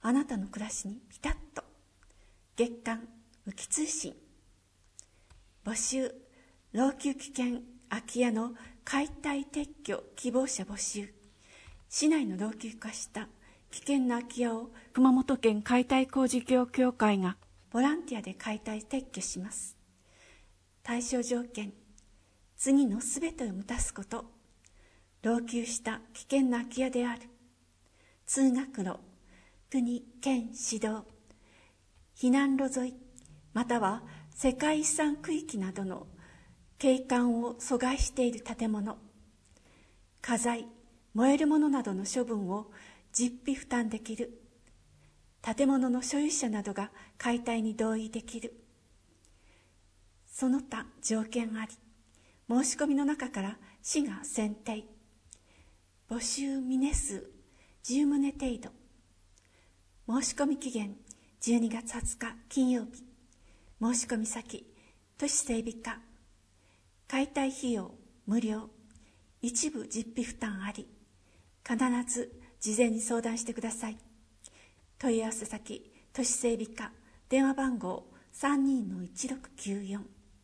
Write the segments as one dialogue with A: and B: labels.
A: あなたの暮らしにピタッと。月刊浮き通信。募集、老朽危険空き家の解体撤去希望者募集。市内の老朽化した危険な空き家を熊本県解体工事業協会がボランティアで解体撤去します。対象条件、次のすべてを満たすこと。老朽した危険な空き家である。通学路、国・県指導、避難路沿い、または世界遺産区域などの景観を阻害している建物、家財、燃えるものなどの処分を実費負担できる。建物の所有者などが解体に同意できる。その他条件あり、申し込みの中から市が選定。募集棟数10棟程度。申し込み期限12月20日金曜日。申し込み先、都市整備課。解体費用無料。一部実費負担あり。必ず事前に相談してください。問い合わせ先、都市整備課。電話番号 32-1694。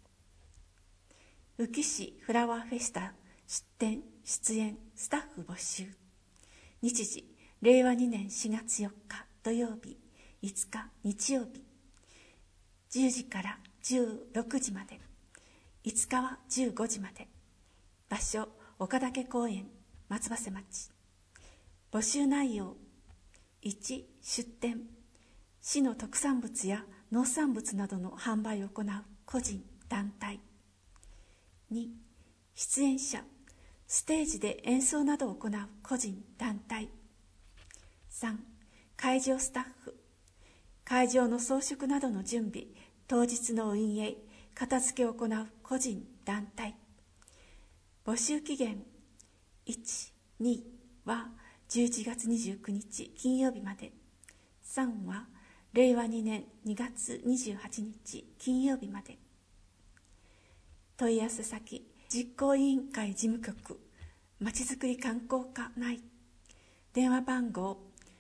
A: 宇城市フラワーフェスタ出展出演スタッフ募集。日時令和2年4月4日土曜日、5日日曜日、10時から16時まで、5日は15時まで。場所岡岳公園松葉瀬町。募集内容、1、出店、市の特産物や農産物などの販売を行う個人団体。2、出演者、ステージで演奏などを行う個人団体。3、会場スタッフ、会場の装飾などの準備、当日の運営、片付けを行う個人団体。募集期限1、2は11月29日金曜日まで。3は令和2年2月28日金曜日まで。問い合わせ先、実行委員会事務局、まちづくり観光課内。電話番号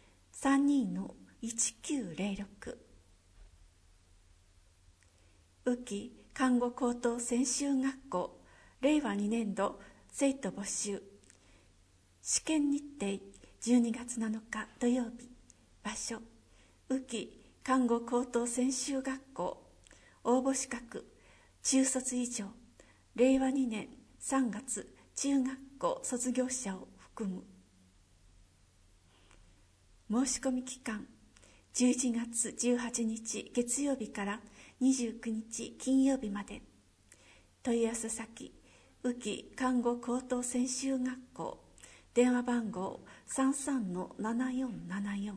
A: 32-1906。宇城看護高等専修学校令和2年度生徒募集。試験日程12月7日土曜日。場所宇城看護高等専修学校。応募資格中卒以上、令和2年3月中学校卒業者を含む。申し込み期間11月18日月曜日から29日金曜日まで。問い合わせ先、宇城看護高等専修学校。電話番号 33-7474。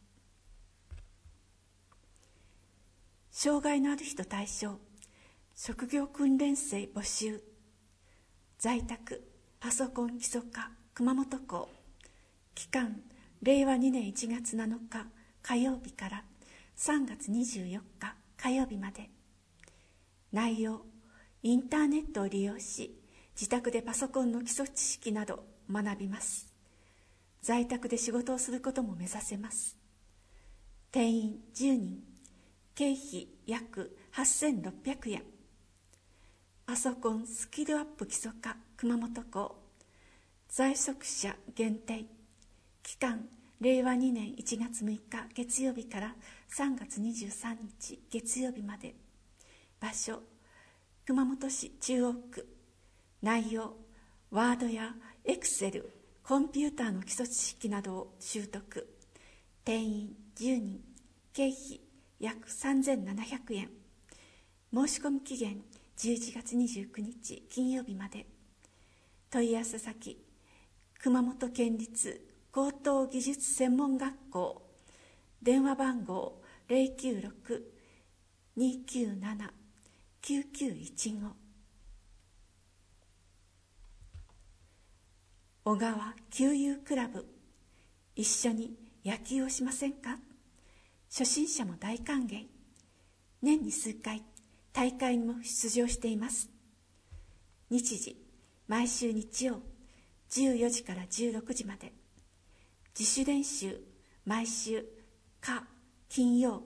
A: 障害のある人対象、職業訓練生募集。在宅パソコン基礎科熊本校。期間令和2年1月7日火曜日から3月24日火曜日まで。内容、インターネットを利用し自宅でパソコンの基礎知識など学びます。在宅で仕事をすることも目指せます。定員10人、経費約8600円。パソコンスキルアップ基礎科熊本校。在職者限定。期間令和2年1月6日月曜日から3月23日月曜日まで。場所熊本市中央区。内容、ワードやエクセル、コンピューターの基礎知識などを習得。定員10人、経費約3700円。申し込み期限11月29日金曜日まで。問い合わせ先、熊本県立高等技術専門学校。電話番号 096-297-9915。小川旧友クラブ。一緒に野球をしませんか？初心者も大歓迎。年に数回大会にも出場しています。日時、毎週日曜14時から16時まで。自主練習毎週金曜。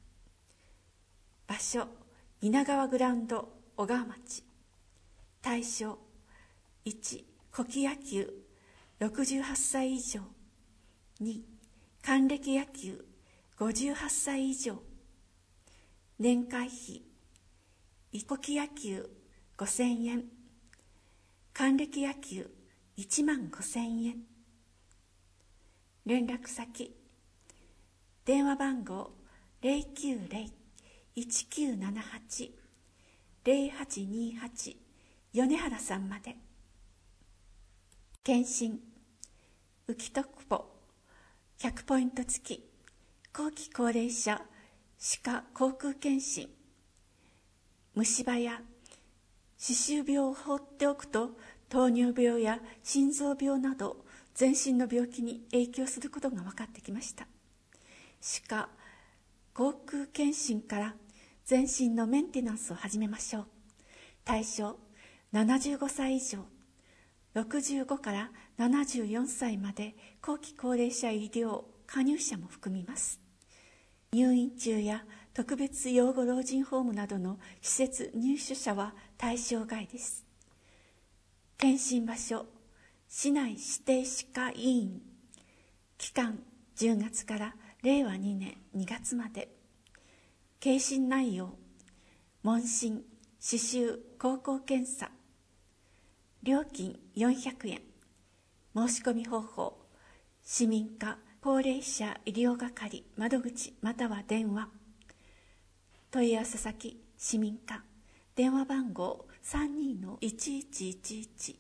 A: 場所稲川グラウンド小川町。対象1、古希野球68歳以上。2、還暦野球58歳以上。年会費古希野球5000円、還暦野球15000円。連絡先電話番号090-1978-0828米原さんまで。検診浮徳保100ポイント付き後期高齢者歯科口腔検診。虫歯や歯周病を放っておくと糖尿病や心臓病など全身の病気に影響することが分かってきました。歯科口腔検診から全身のメンテナンスを始めましょう。対象75歳以上、65から74歳まで後期高齢者医療加入者も含みます。入院中や特別養護老人ホームなどの施設入所者は対象外です。検診場所市内指定歯科医院。期間10月から令和2年2月まで。検診内容問診、歯周、口腔検査。料金400円。申し込み方法市民課高齢者医療係窓口または電話。問い合わせ先市民課電話番号32-1111。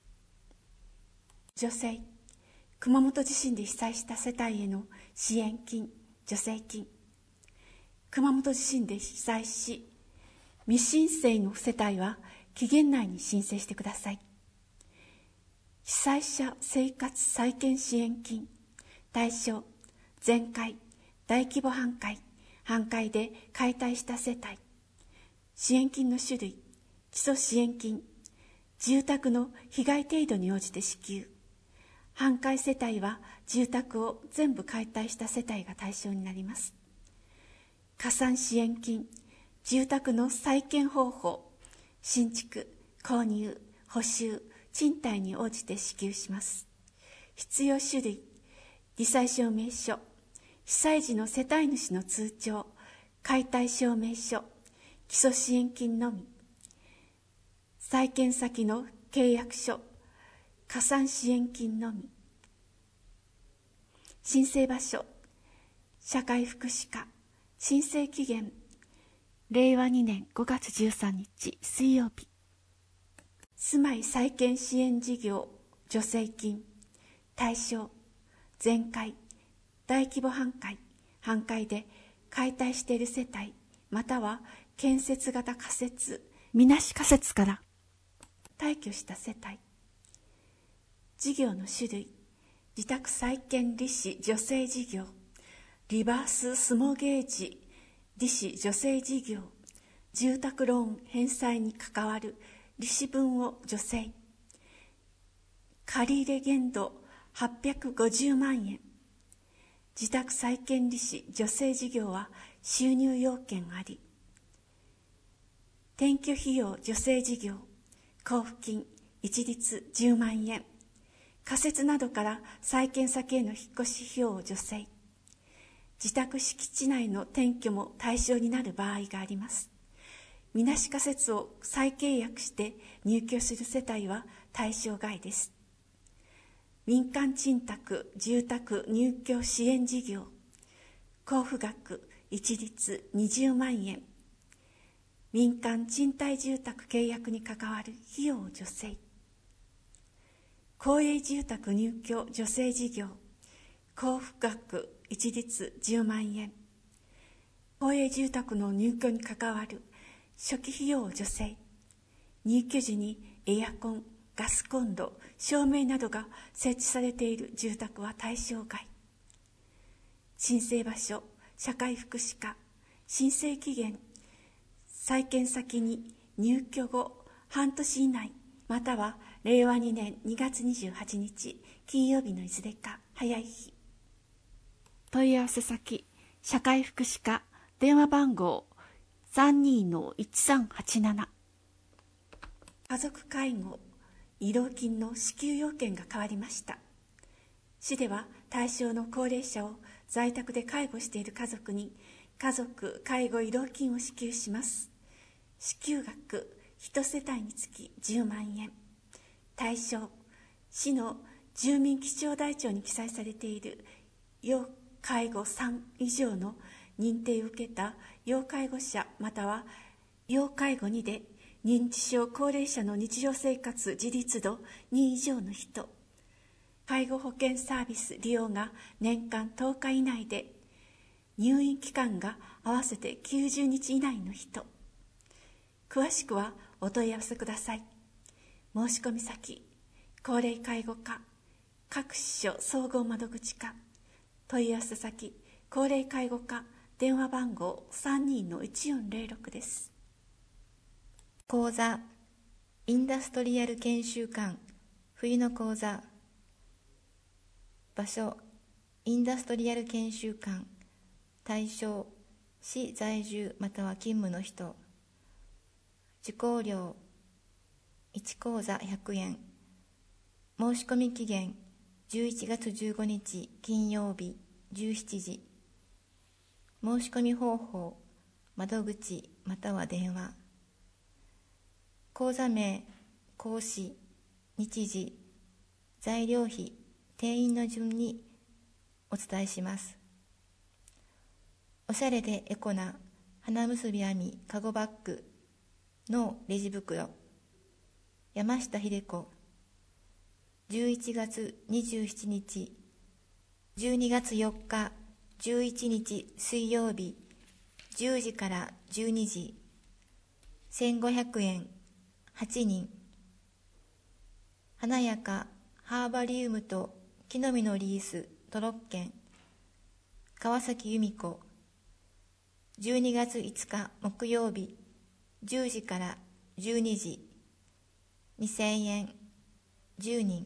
A: 助成熊本地震で被災した世帯への支援金、助成金。熊本地震で被災し未申請の世帯は期限内に申請してください。被災者生活再建支援金。対象全壊、大規模半壊、半壊で解体した世帯。支援金の種類基礎支援金、住宅の被害程度に応じて支給。半壊世帯は住宅を全部解体した世帯が対象になります。加算支援金、住宅の再建方法、新築、購入、補修、賃貸に応じて支給します。必要種類罹災証明書、被災時の世帯主の通帳、解体証明書、基礎支援金のみ。再建先の契約書、加算支援金のみ。申請場所社会福祉課。申請期限令和2年5月13日水曜日。住まい再建支援事業助成金。対象全壊、大規模半壊、半壊で解体している世帯または建設型仮設、みなし仮設から退去した世帯。事業の種類自宅再建利子助成事業、リバーススモゲージ利子助成事業、住宅ローン返済に関わる利子分を助成。借入限度850万円。自宅再建利子助成事業は収入要件あり。転居費用助成事業、交付金一律10万円。仮設などから再建先への引っ越し費用を助成。自宅敷地内の転居も対象になる場合があります。みなし仮設を再契約して入居する世帯は対象外です。民間賃貸住宅入居支援事業、交付額一律20万円。民間賃貸住宅契約に関わる費用を助成。公営住宅入居助成事業、交付額一律10万円。公営住宅の入居に関わる初期費用を助成。入居時にエアコン、ガスコンロ、照明などが設置されている住宅は対象外。申請場所社会福祉課。申請期限再建先に入居後半年以内または令和2年2月28日金曜日のいずれか早い日。問い合わせ先社会福祉課電話番号 32-1387。 家族介護慰労金の支給要件が変わりました。市では対象の高齢者を在宅で介護している家族に家族介護慰労金を支給します。支給額1世帯につき10万円。対象、市の住民基調台帳に記載されている要介護3以上の認定を受けた要介護者または要介護2で認知症高齢者の日常生活自立度2以上の人、介護保険サービス利用が年間10日以内で入院期間が合わせて90日以内の人。詳しくはお問い合わせください。申し込み先、高齢介護課各支所総合窓口課、問い合わせ先、高齢介護課電話番号 32-1406 です。
B: 講座インダストリアル研修館冬の講座。場所インダストリアル研修館。対象市在住または勤務の人。受講料1講座100円。申し込み期限11月15日金曜日17時。申し込み方法窓口または電話。講座名、講師、日時、材料費、定員の順にお伝えします。おしゃれでエコな花結び編みかごバッグのレジ袋。山下秀子。11月27日、12月4日、11日水曜日、10時から12時。1500円。8人。華やかハーバリウムと木の実のリーストロッケン。川崎由美子。12月5日木曜日10時から12時。2000円。10人。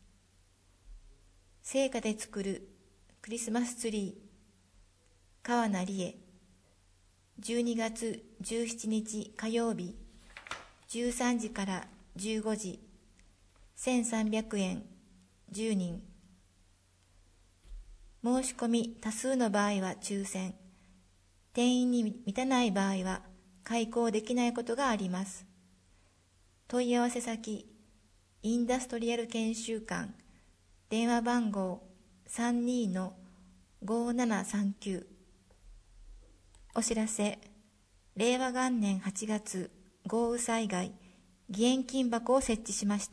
B: 生花で作るクリスマスツリー川名理恵。12月17日火曜日13時から15時。1300円。10人。申し込み多数の場合は抽選。定員に満たない場合は開講できないことがあります。問い合わせ先、インダストリアル研修館。電話番号 32-5739。お知らせ、令和元年8月、豪雨災害義援金箱を設置しました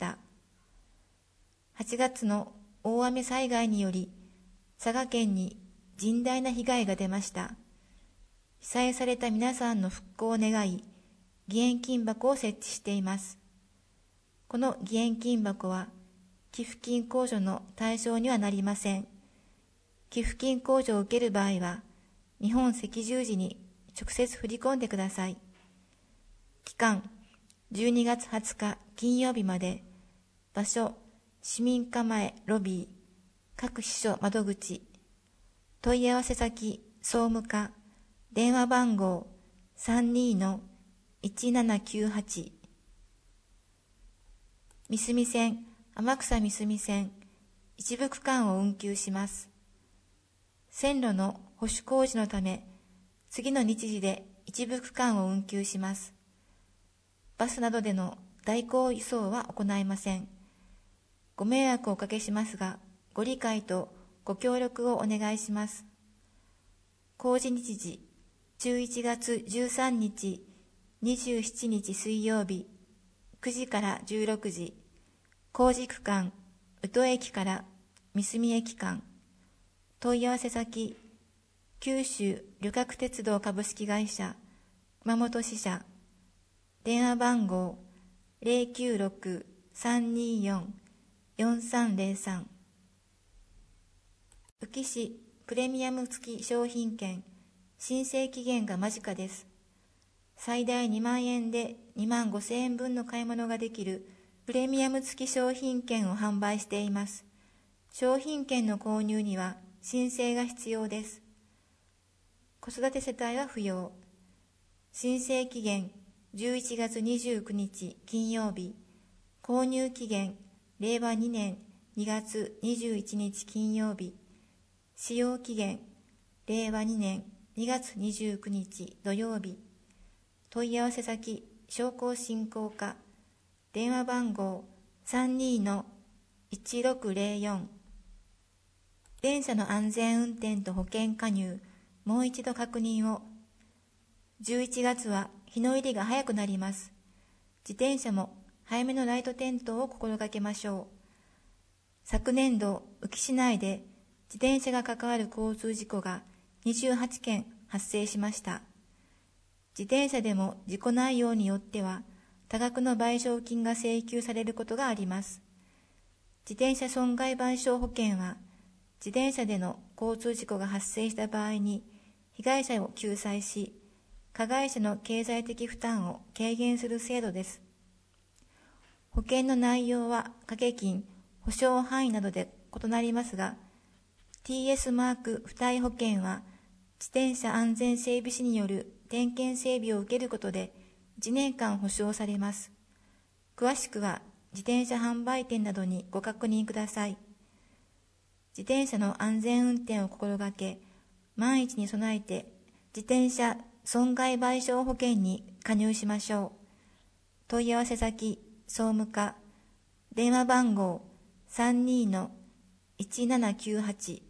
B: 。8月の大雨災害により佐賀県に甚大な被害が出ました。被災された皆さんの復興を願い義援金箱を設置しています。この義援金箱は寄付金控除の対象にはなりません。寄付金控除を受ける場合は日本赤十字に直接振り込んでください。期間12月20日金曜日まで。場所市民課前ロビー各支所窓口。問い合わせ先総務課。電話番号 32-1798。三角線天草三角線一部区間を運休します。線路の保守工事のため次の日時で一部区間を運休します。バスなどでの代行輸送は行いません。ご迷惑をおかけしますがご理解とご協力をお願いします。公示日時11月13日27日水曜日9時から16時。工事区間宇土駅から三角駅間。問い合わせ先九州旅客鉄道株式会社熊本支社。電話番号 096-324-4303。宇城市プレミアム付き商品券申請期限が間近です。最大2万円で2万5千円分の買い物ができるプレミアム付き商品券を販売しています。商品券の購入には申請が必要です。 子育て世帯は不要。申請期限11月29日金曜日、購入期限令和2年2月21日金曜日、使用期限令和2年2月29日土曜日。問い合わせ先商工振興課、電話番号 32-1604。電車の安全運転と保険加入、もう一度確認を。11月は日の入りが早くなります。自転車も早めのライト点灯を心がけましょう。昨年度、宇城市内で自転車が関わる交通事故が28件発生しました。自転車でも事故内容によっては多額の賠償金が請求されることがあります。自転車損害賠償保険は、自転車での交通事故が発生した場合に被害者を救済し、加害者の経済的負担を軽減する制度です。保険の内容は掛け金、保証範囲などで異なりますが、TS マーク付帯保険は自転車安全整備士による点検整備を受けることで1年間保証されます。詳しくは自転車販売店などにご確認ください。自転車の安全運転を心がけ、万一に備えて自転車損害賠償保険に加入しましょう。問い合わせ先、総務課、電話番号 32-1798